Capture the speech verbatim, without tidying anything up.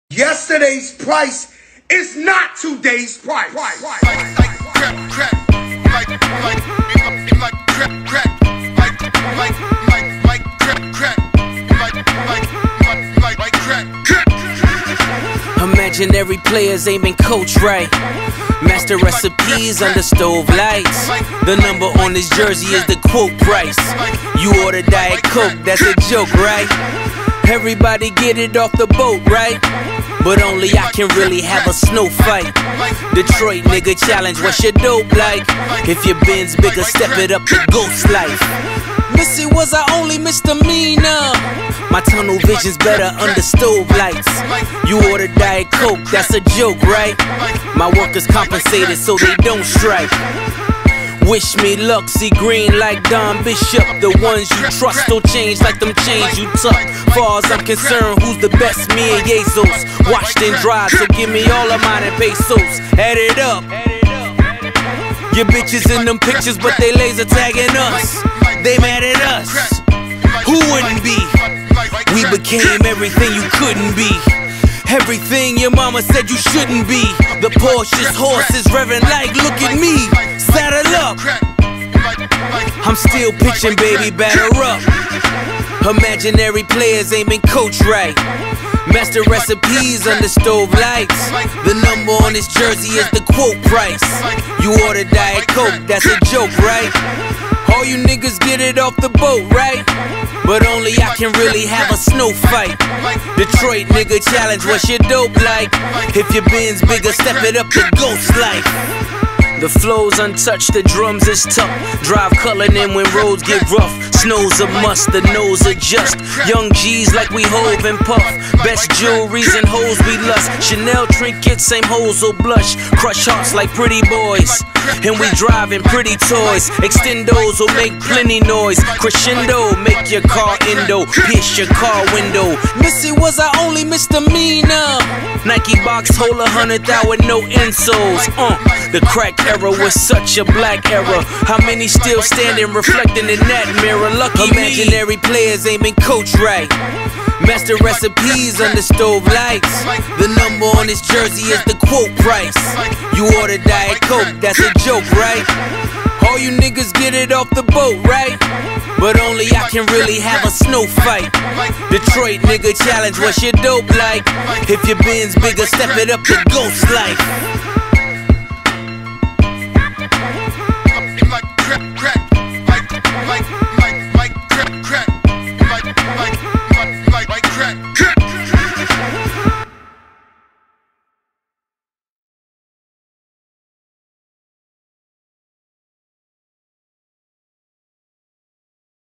Yesterday's price is not today's price. Like, like crack, crack, like, like, like crack, crack, like, like, like, like crack, crack, like, like, like, like, like crack, crack. Imaginary players aiming coach right. Master recipes under stove lights. The number on his jersey is the quote price. You order Diet Coke, that's a joke, right? Everybody get it off the boat, right? But only I can really have a snow fight. Detroit nigga challenge, what's your dope like? If your bin's bigger, step it up to ghost life. Missy was I only misdemeanor. My tunnel vision's better under stove lights. You order Diet Coke, that's a joke, right? My workers compensated so they don't strike. Wish me luck, see green like Don Bishop. The ones you trust don't change like them chains you tuck. Far as I'm concerned, who's the best? Me and Jesus. Washed and dried, so give me all of mine in pesos. Add it up. Your bitches in them pictures, but they laser tagging us. They mad at us. Who wouldn't be? We became everything you couldn't be. Everything your mama said you shouldn't be. The Porsche's horse is revving like, look at me. Saddle up. I'm still pitching, baby, batter up. Imaginary players aiming coach right. Master recipes under stove lights. The number on his jersey is the quote price. You order Diet Coke, that's a joke, right? All you niggas get it off the boat, right? But only I can really have a snow fight. Detroit nigga challenge, what's your dope like? If your bin's bigger, step it up to ghost life. The flow's untouched, the drums is tough. Drive culling in when roads get rough. Snow's a must, the nose adjust. Young G's like we Hove and Puff. Best jewelries and hoes we lust. Chanel trinkets, same hoes will blush. Crush hearts like pretty boys. And we driving pretty toys. Extendos will make plenty noise. Crescendo, make your car endo. Pierce your car window. Missy was I only misdemeanor. Nike box hold a hundred thou with no insoles. Uh, the crack era was such a black era. How many still standing reflecting in that mirror? Lucky imaginary me. Players aiming coach right. Master recipes under stove lights. The number on his jersey is the quote price. You order Diet Coke, that's a joke, right? All you niggas get it off the boat, right? But only I can really have a snow fight. Detroit nigga challenge, what's your dope like? If your bin's bigger, step it up to ghost life.